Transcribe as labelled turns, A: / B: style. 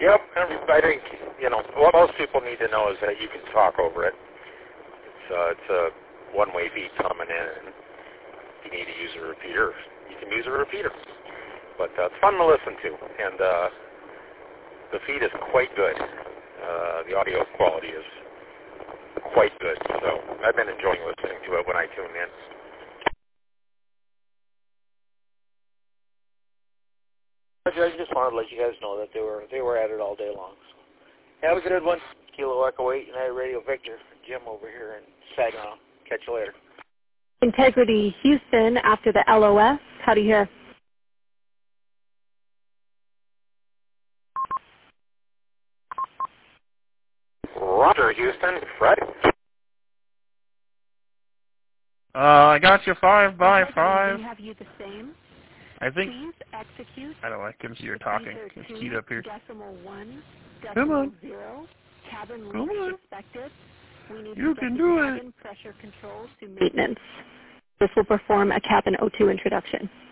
A: Yep, I think, what most people need to know is that you can talk over it. It's a one-way feed coming in, and if you need to use a repeater, you can use a repeater. But it's fun to listen to, and the feed is quite good. The audio quality is quite good, so I've been enjoying listening to it when I tune in.
B: I just wanted to let you guys know that they were at it all day long. So. Have a good one. Kilo Echo 8 United Radio Victor. Jim over here in Saginaw. Catch you later.
C: Integrity Houston after the LOS. How do you hear?
A: Roger, Houston. Fred?
D: I got you 5 by 5.
C: Have you the same?
D: I think.
C: Please execute.
D: I don't know, I can see you're talking. It's keyed up here.
C: Come
D: on.
C: Cabin
D: Come on.
C: suspected. We need
D: You
C: to
D: can
C: get
D: do
C: the
D: it.
C: cabin pressure controls to maintenance. This will perform a cabin O2 introduction.